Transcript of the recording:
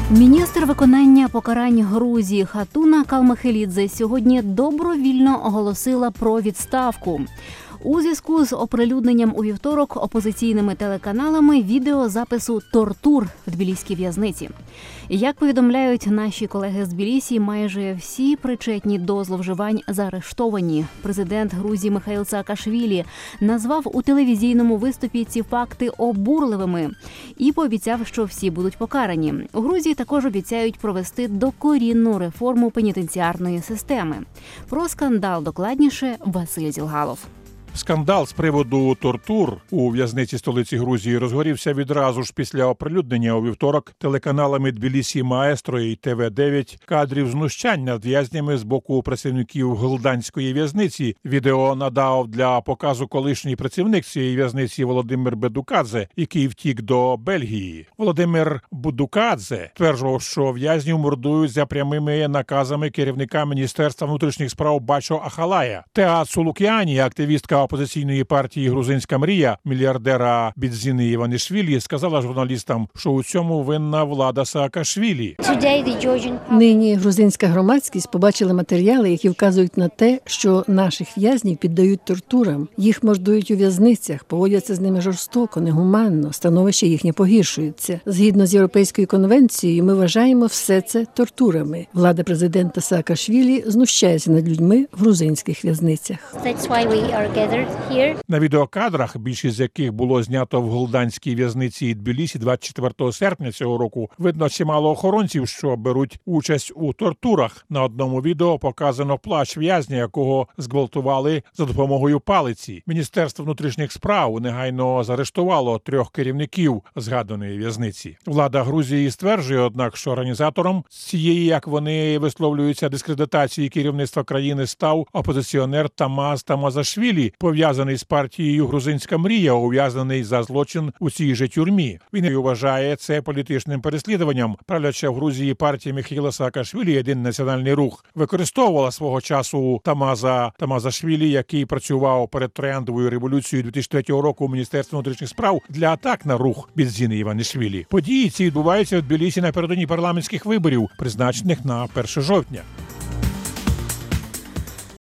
Міністр виконання покарань Грузії Хатуна Калмахелідзе сьогодні добровільно оголосила про відставку. У зв'язку з оприлюдненням у вівторок опозиційними телеканалами відеозапису тортур в тбіліській в'язниці. Як повідомляють наші колеги з Тбілісі, майже всі причетні до зловживань заарештовані. Президент Грузії Михаїл Саакашвілі назвав у телевізійному виступі ці факти обурливими і пообіцяв, що всі будуть покарані. У Грузії також обіцяють провести докорінну реформу пенітенціарної системи. Про скандал докладніше Василь Зілгалов. Скандал з приводу тортур у в'язниці столиці Грузії розгорівся відразу ж після оприлюднення у вівторок телеканалами Тбілісі Маестро і ТВ-9 кадрів знущань над в'язнями з боку працівників Глданської в'язниці. Відео надав для показу колишній працівник цієї в'язниці Володимир Бедукадзе, який втік до Бельгії. Володимир Бедукадзе стверджував, що в'язнів мордують за прямими наказами керівника Міністерства внутрішніх справ Бачо Ахалая. Теа Цулук'яні, активістка опозиційної партії «Грузинська мрія» мільярдера Бідзіни Іванішвілі, сказала журналістам, що у цьому винна влада Саакашвілі. Нині грузинська громадськість побачила матеріали, які вказують на те, що наших в'язнів піддають тортурам. Їх мордують у в'язницях, поводяться з ними жорстоко, негуманно, становище їхнє погіршується. Згідно з Європейською конвенцією, ми вважаємо все це тортурами. Влада президента Саакашвілі знущається над людьми в грузинських в'язницях. На відеокадрах, більшість з яких було знято в Глданській в'язниці Тбілісі 24 серпня цього року, видно чимало охоронців, що беруть участь у тортурах. На одному відео показано плащ в'язня, якого зґвалтували за допомогою палиці. Міністерство внутрішніх справ негайно заарештувало 3 керівників згаданої в'язниці. Влада Грузії стверджує, однак, що організатором цієї, як вони висловлюються, дискредитації керівництва країни став опозиціонер Тамаз Тамазашвілі, пов'язаний з партією «Грузинська мрія», ув'язнений за злочин у цій же тюрмі. Він вважає це політичним переслідуванням. Правляча в Грузії партія Міхаїла Саакашвілі «Єдиний національний рух» використовувала свого часу Тамаза Тамазашвілі, який працював перед трояндовою революцією 2003 року у Міністерстві внутрішніх справ, для атак на рух Бідзіни Іванішвілі. Події ці відбуваються в Тбілісі напередодні парламентських виборів, призначених на 1 жовтня.